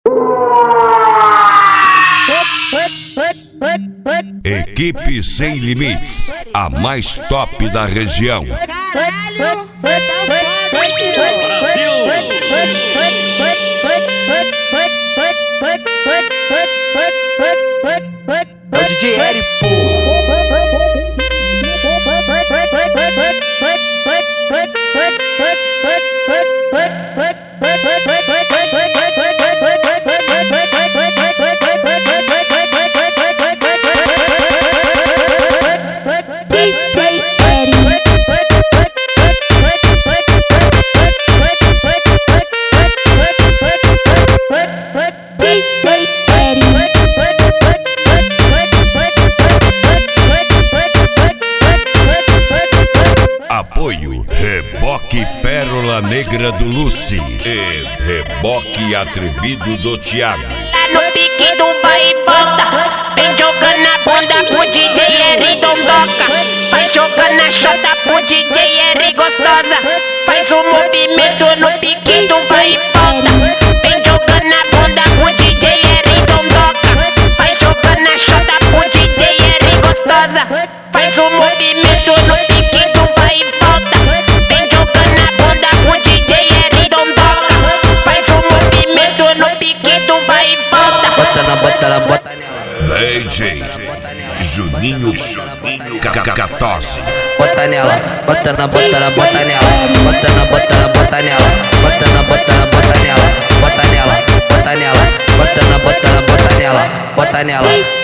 Equipe Sem Limites, a mais top da região. Caralho, cê tá foda, Brasil! É o DJ Eri, Apoio Reboque Pérola Negra do Lucy e Reboque Atrevido do Thiago. Tá no pique do vai e volta, vem jogando a bunda pro DJ Eri Dondoca. Vai jogando a chota pro DJ Eri gostosa. Faz o movimento no pique do vai e volta, vem jogando a bunda pro DJ Eri Dondoca. Vai jogando a chota pro DJ Eri gostosa. Faz o movimento no pique do vai e volta, vem jogando a bunda pro DJ Eri Dondoca. Faz o movimento no pique do vai e volta. bota nela. DJ Juninho Cacatosse. Bota nela, bota nela. Bota nela, bota nela. Bota nela, bota nela. Bota nela, bota nela. Bota nela, bota nela.